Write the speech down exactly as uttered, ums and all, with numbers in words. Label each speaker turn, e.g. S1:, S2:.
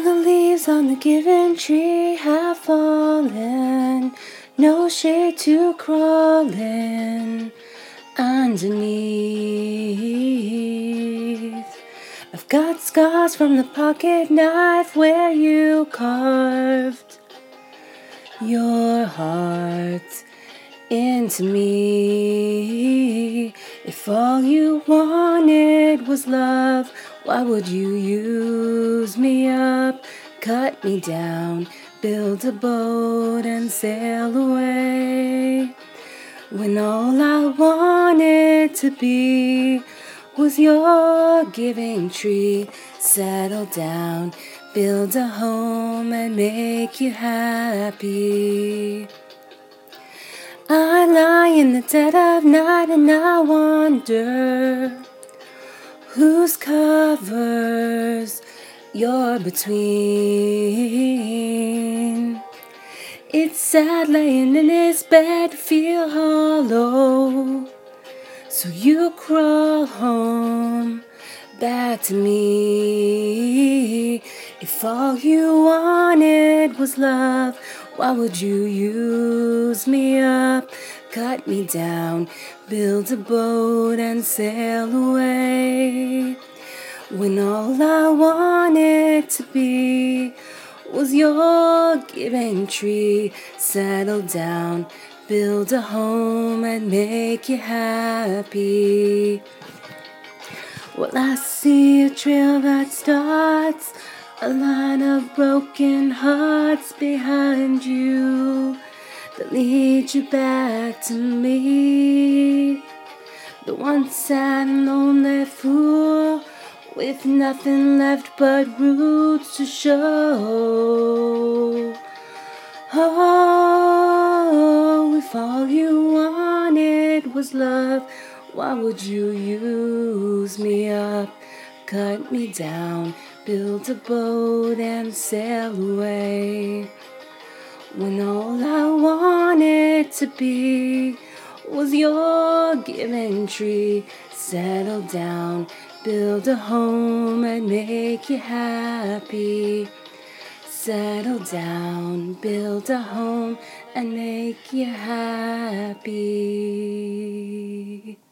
S1: the leaves on the given tree have fallen, no shade to crawl in underneath. I've got scars from the pocket knife where you carved your heart into me. If all you wanted was love, why would you use me up, cut me down, build a boat and sail away? When all I wanted to be was your giving tree, settle down, build a home and make you happy. I lie in the dead of night and I wonder whose covers you're between. It's sad laying in his bed to feel hollow, so you crawl home back to me. If all you wanted was love, why would you use me up, cut me down, build a boat and sail away? When all I wanted to be was your giving tree, settle down, build a home and make you happy. Well, I see a trail that starts a line of broken hearts behind you that lead you back to me. The one sad and lonely fool with nothing left but roots to show. Oh, if all you wanted was love, why would you use me up, cut me down, build a boat and sail away? When all I wanted to be was your giving tree, settle down, build a home and make you happy. Settle down, build a home and make you happy.